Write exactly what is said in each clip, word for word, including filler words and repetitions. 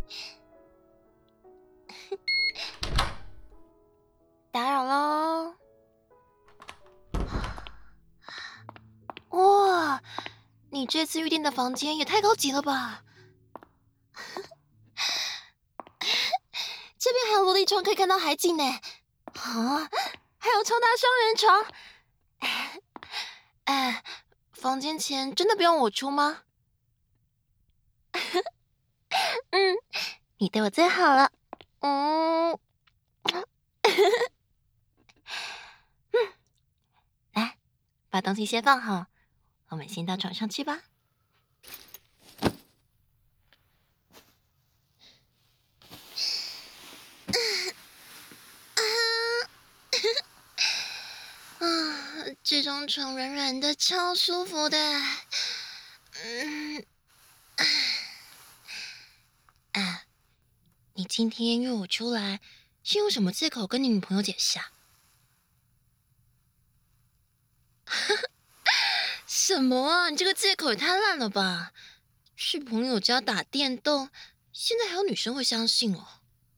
打扰喽。哇，你这次预订的房间也太高级了吧！这边还有落地窗可以看到海景呢。啊，还有超大双人床。哎，房间钱真的不用我出吗？嗯，你对我最好了。嗯，嗯，来，把东西先放好，我们先到床上去吧。啊，这张床软软的，超舒服的。嗯，啊，你今天约我出来，是用什么借口跟你女朋友解释啊？什么啊？你这个借口也太烂了吧！去朋友家打电动，现在还有女生会相信哦？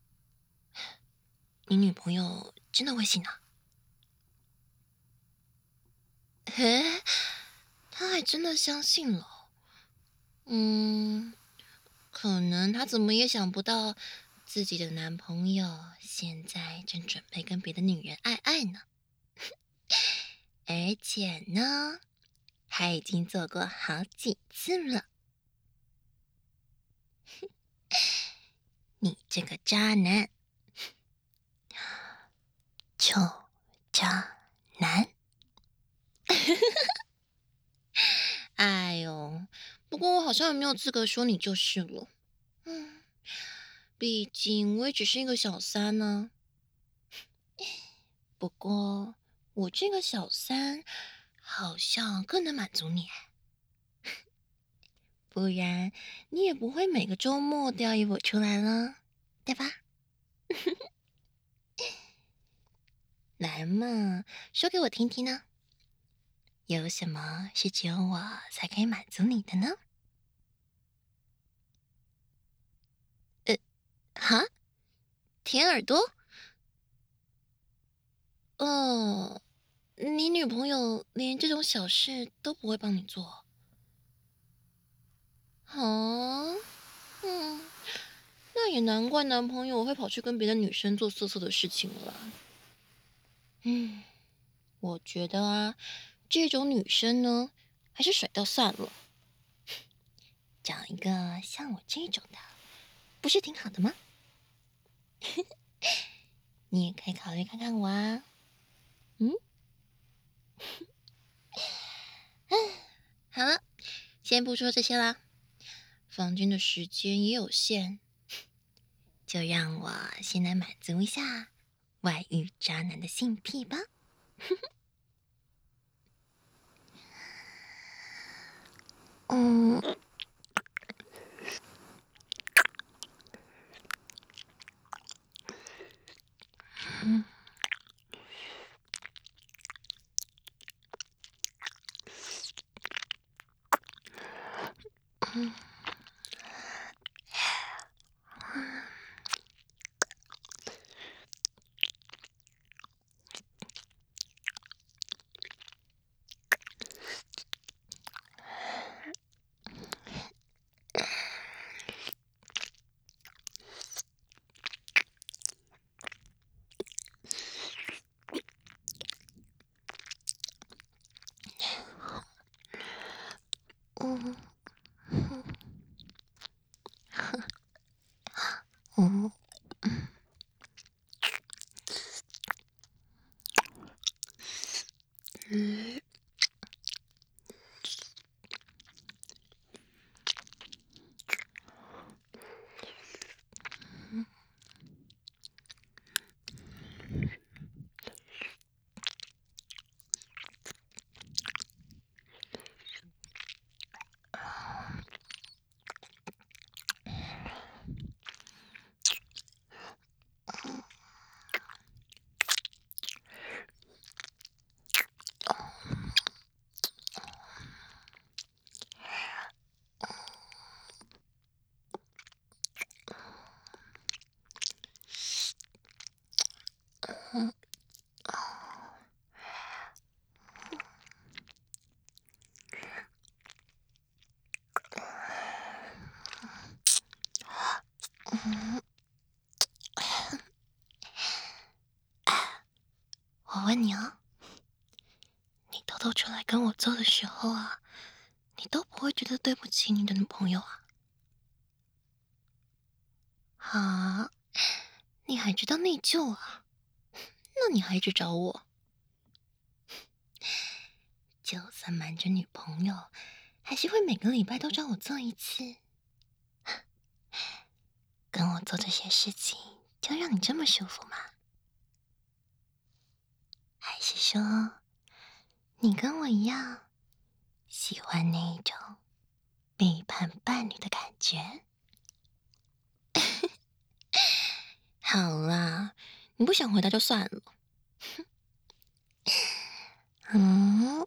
你女朋友真的会信啊？嘿，她还真的相信了。嗯，可能她怎么也想不到，自己的男朋友现在正准备跟别的女人爱爱呢。而且呢，还已经做过好几次了。你这个渣男，臭渣男！哎呦，不过我好像也没有资格说你就是了。嗯，毕竟我也只是一个小三呢。不过我这个小三好像更能满足你，不然你也不会每个周末都要约我出来了，对吧？来嘛，说给我听听呢。有什么是只有我才可以满足你的呢？呃，哈，舔耳朵？哦，你女朋友连这种小事都不会帮你做？啊，嗯，那也难怪男朋友会跑去跟别的女生做色色的事情了。嗯，我觉得啊，这种女生呢，还是甩掉算了。找一个像我这种的，不是挺好的吗？你也可以考虑看看我啊。嗯，好了，先不说这些啦，房间的时间也有限，就让我先来满足一下外遇渣男的性癖吧。嗯。嗯嗯嗯嗯嗯嗯，我问你啊，你偷偷出来跟我做的时候啊，你都不会觉得对不起你的女朋友啊？啊，你还知道内疚啊？那你还一直找我，就算瞒着女朋友，还是会每个礼拜都找我做一次。跟我做这些事情，就让你这么舒服吗？还是说，你跟我一样，喜欢那一种背叛伴侣的感觉？好啦，你不想回答就算了。嗯，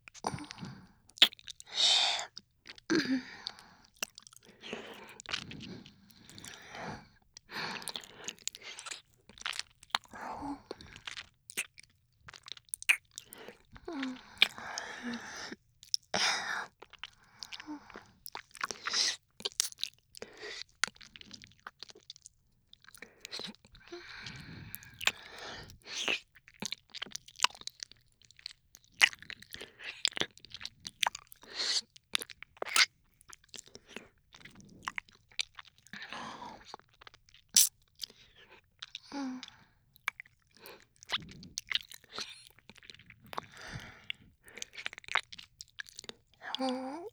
嗯嗯嗯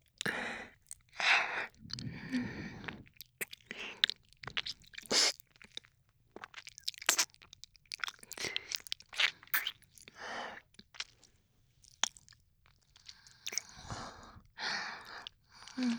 嗯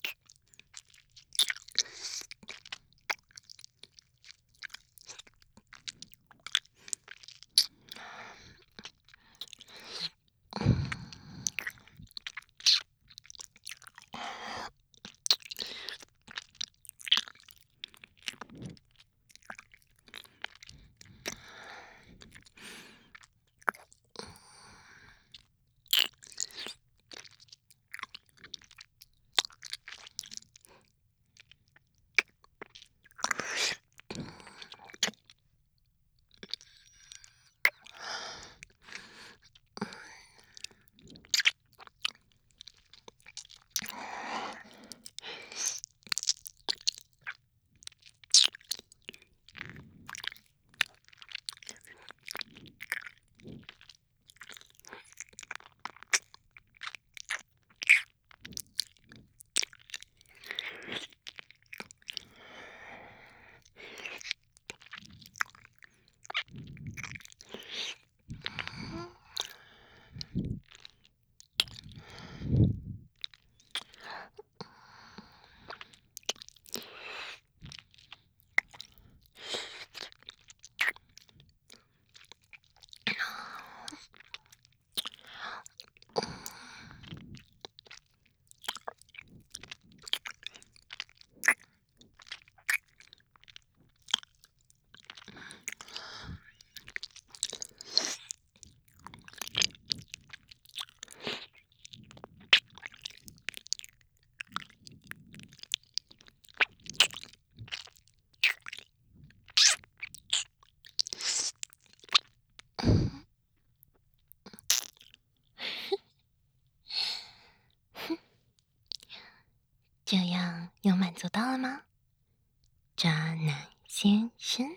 这样有满足到了吗，渣男先生？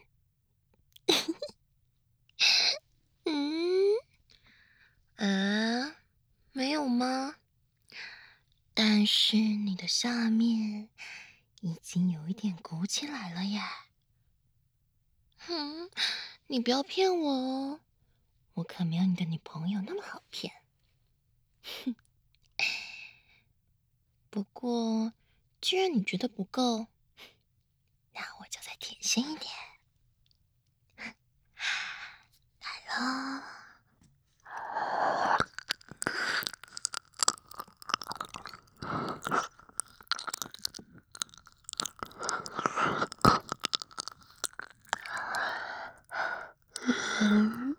嗯，呃，没有吗？但是你的下面已经有一点鼓起来了耶。哼，你不要骗我哦，我可没有你的女朋友那么好骗。不过，既然你觉得不够，那我就再甜心一点。来喽！嗯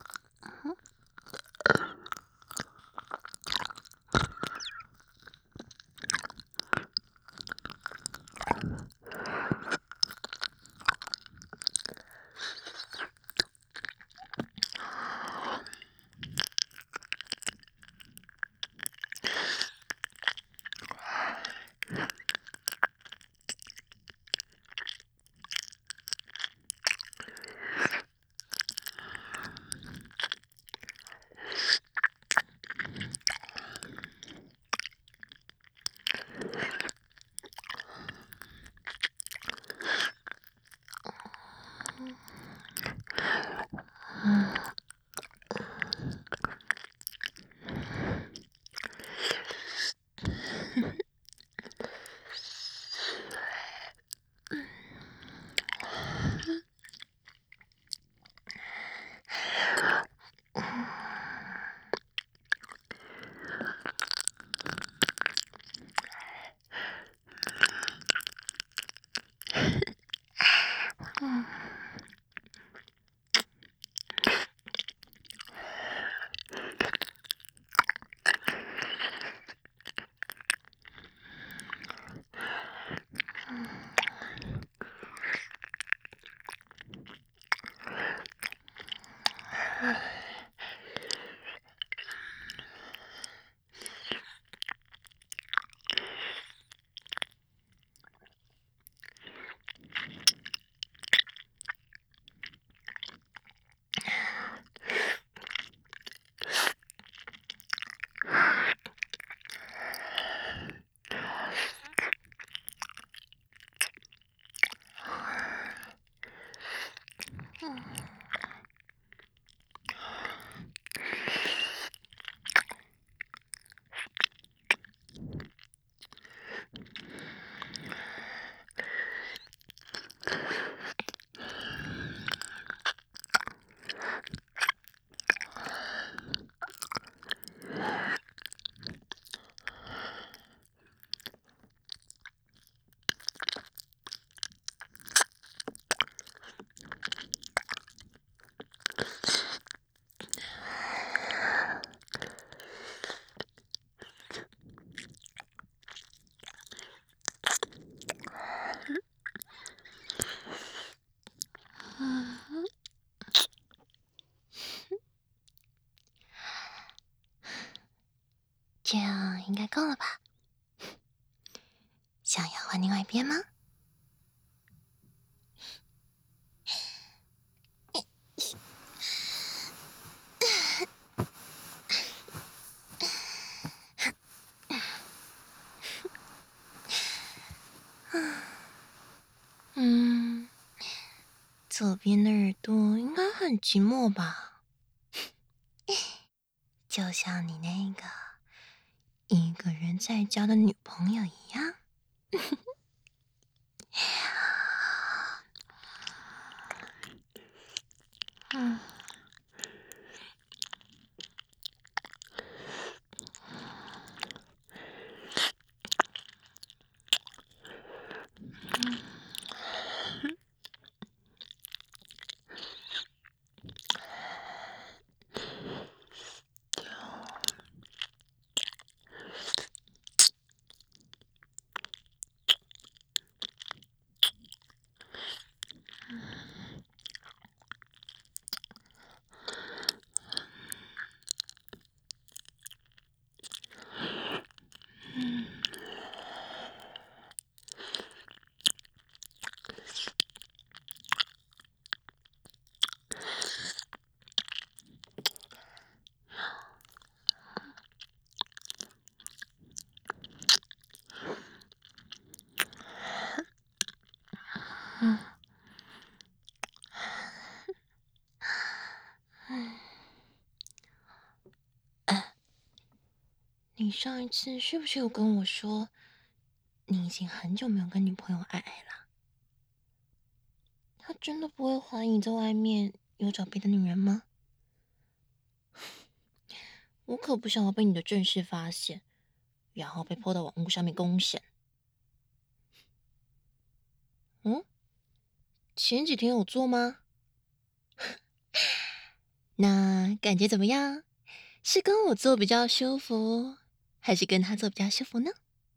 这样应该够了吧？想要换另外一边吗？嗯，左边的耳朵应该很寂寞吧？就像你那个一个人在家的女朋友一样。嗯。嗯，哎，你上一次是不是有跟我说，你已经很久没有跟女朋友爱爱了？他真的不会怀疑你在外面有找别的女人吗？我可不想要被你的正事发现，然后被泼到网络上面公审。嗯，前几天有做吗？那感觉怎么样？是跟我做比较舒服，还是跟他做比较舒服呢？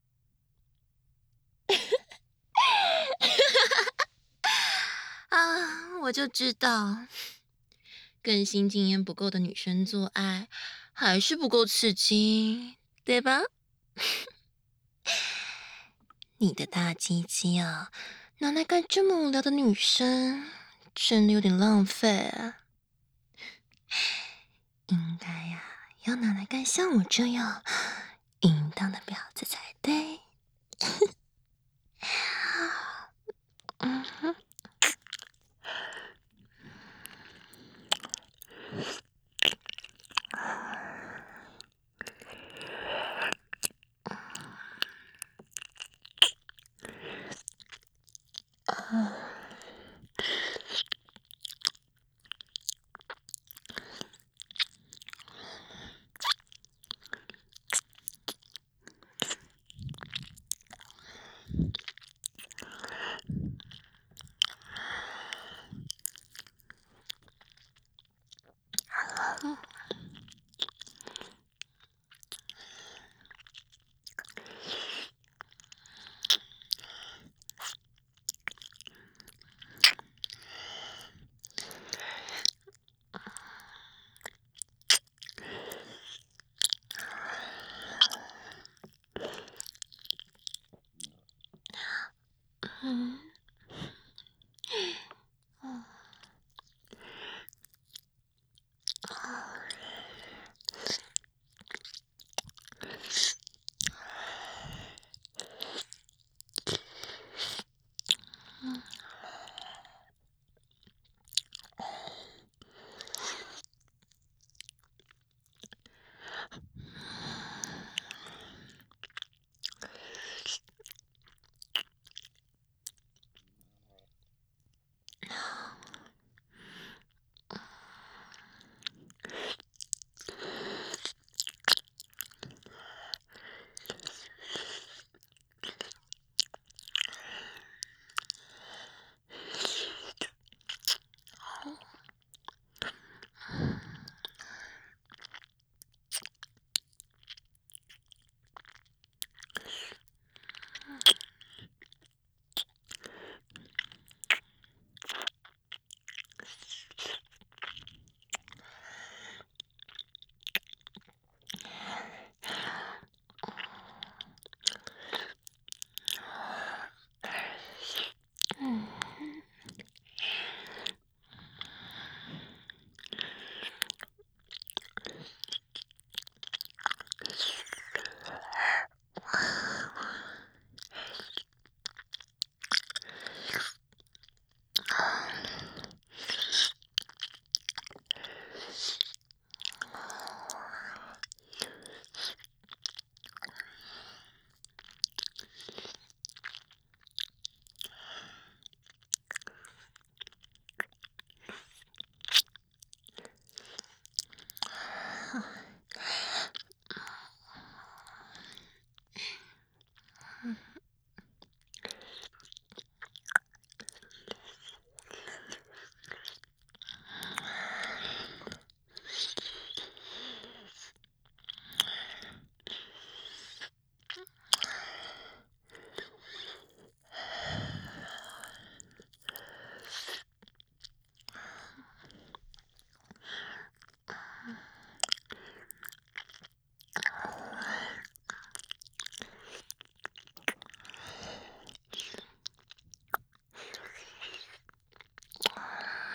啊，我就知道，跟新经验不够的女生做爱，还是不够刺激，对吧？你的大鸡鸡啊，拿来干这么无聊的女生，真的有点浪费啊！应该呀、要拿来干像我这样淫荡的婊子才对。嗯哼。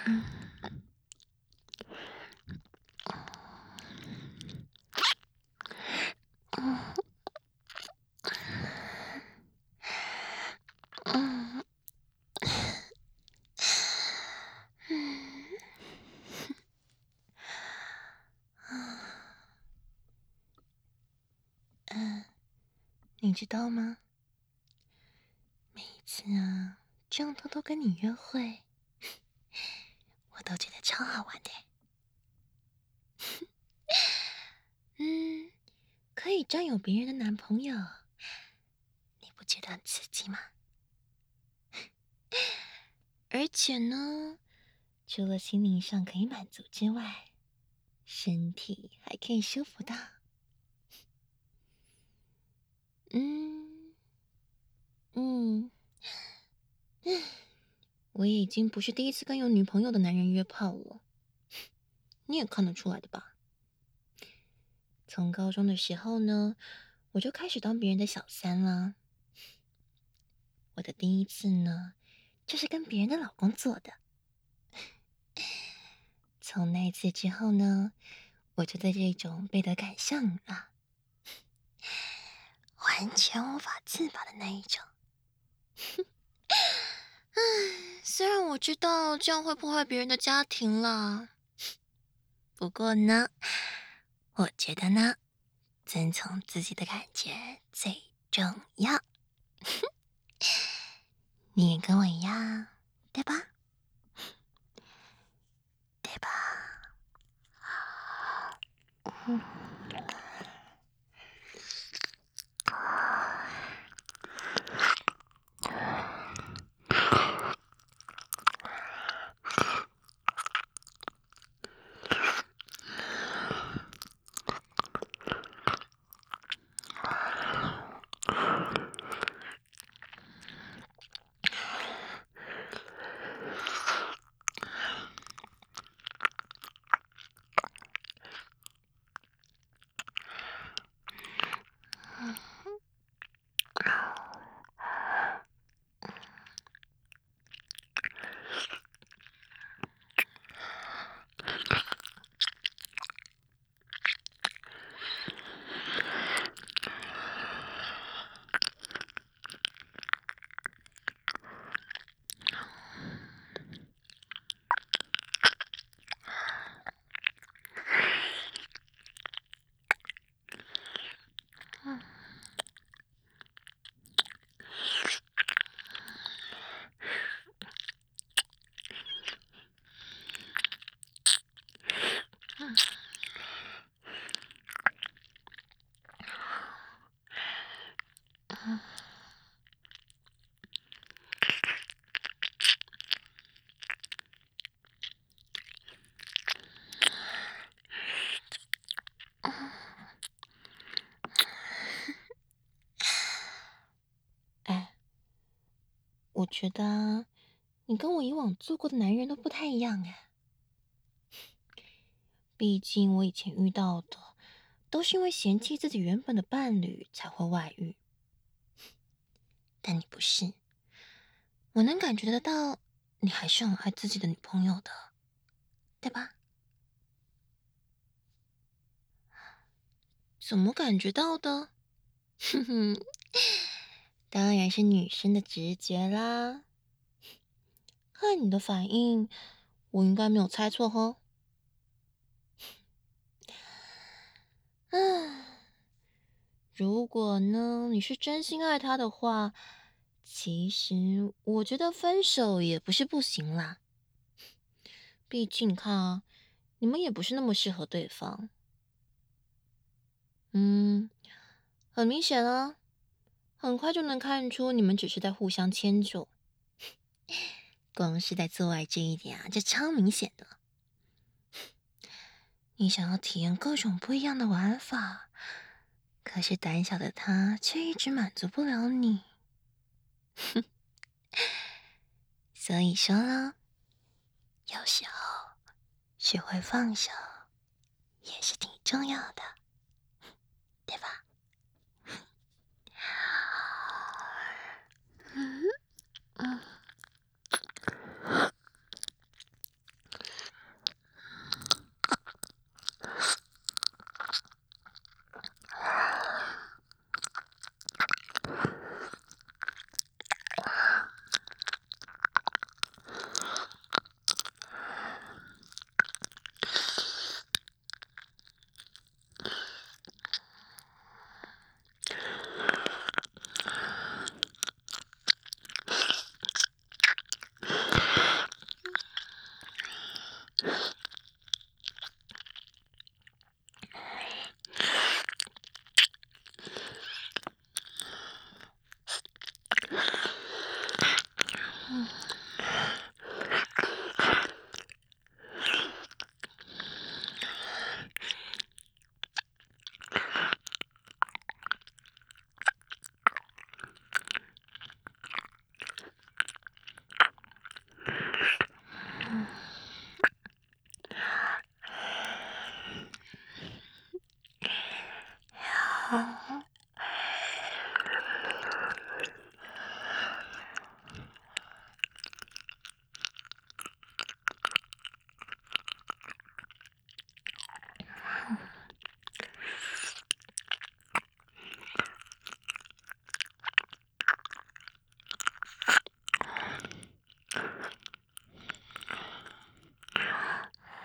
嗯，你知道吗？每一次啊，这样偷偷跟你约会，我都觉得超好玩的。嗯，可以占有别人的男朋友，你不觉得很刺激吗？而且呢，除了心灵上可以满足之外，身体还可以舒服到，嗯嗯嗯，我也已经不是第一次跟有女朋友的男人约炮了，你也看得出来的吧？从高中的时候呢，我就开始当别人的小三了。我的第一次呢，就是跟别人的老公做的。从那一次之后呢，我就对这种背德感上瘾了，完全无法自拔的那一种。唉，虽然我知道这样会破坏别人的家庭啦，不过呢，我觉得呢，遵从自己的感觉最重要。你也跟我一样，对吧？对吧？嗯。哎，我觉得啊，你跟我以往做过的男人都不太一样哎。毕竟我以前遇到的，都是因为嫌弃自己原本的伴侣才会外遇，但你不是，我能感觉得到，你还是很爱自己的女朋友的，对吧？怎么感觉到的？哼哼，当然是女生的直觉啦。看你的反应，我应该没有猜错吼。唉，如果呢，你是真心爱他的话，其实我觉得分手也不是不行啦。毕竟你看啊，你们也不是那么适合对方。嗯，很明显啊，很快就能看出你们只是在互相迁就。光是在做爱这一点啊，就超明显的。你想要体验各种不一样的玩法，可是胆小的他却一直满足不了你。所以说了，有时候学会放手也是挺重要的，对吧？嗯嗯。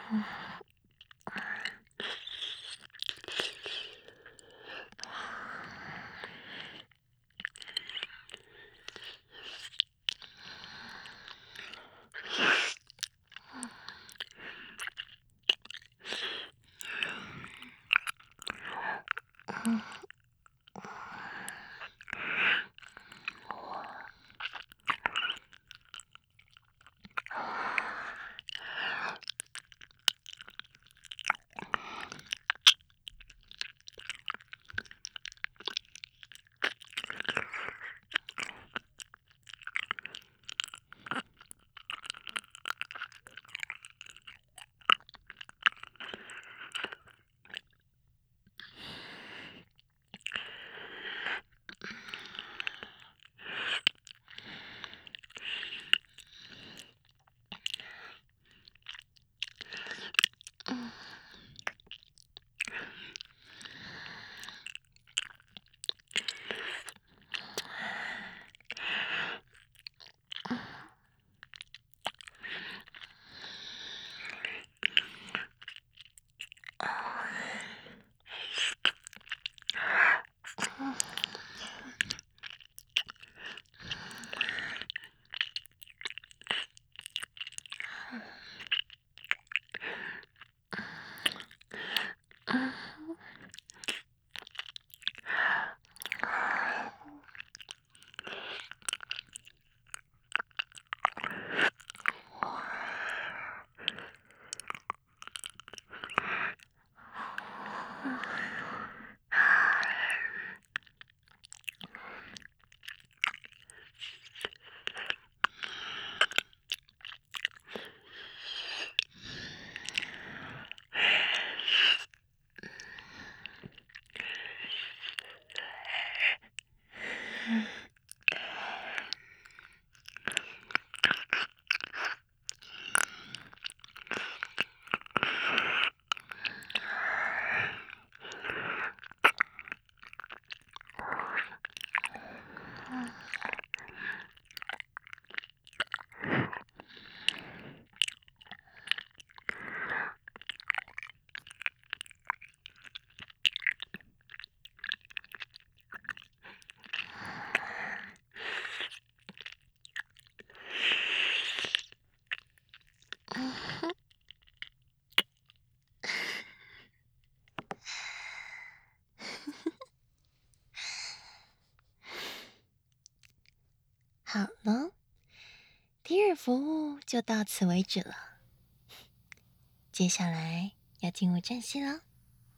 好了，第二服务就到此为止了。接下来要进入正戏了。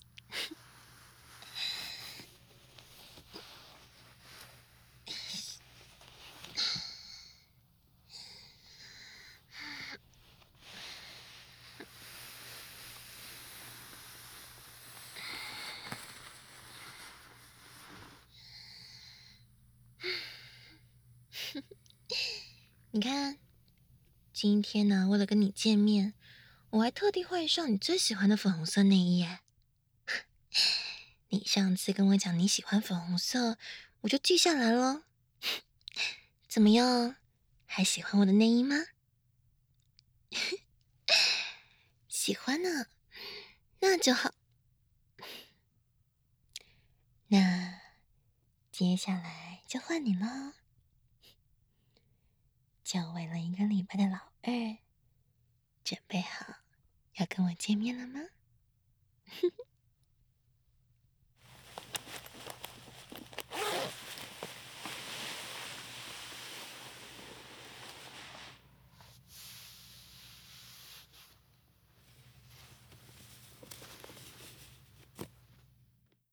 你看，今天呢，为了跟你见面，我还特地换上你最喜欢的粉红色内衣耶。你上次跟我讲你喜欢粉红色，我就记下来了。怎么样，还喜欢我的内衣吗？喜欢呢，那就好。那接下来就换你了。久违了一个礼拜的老二，准备好要跟我见面了吗？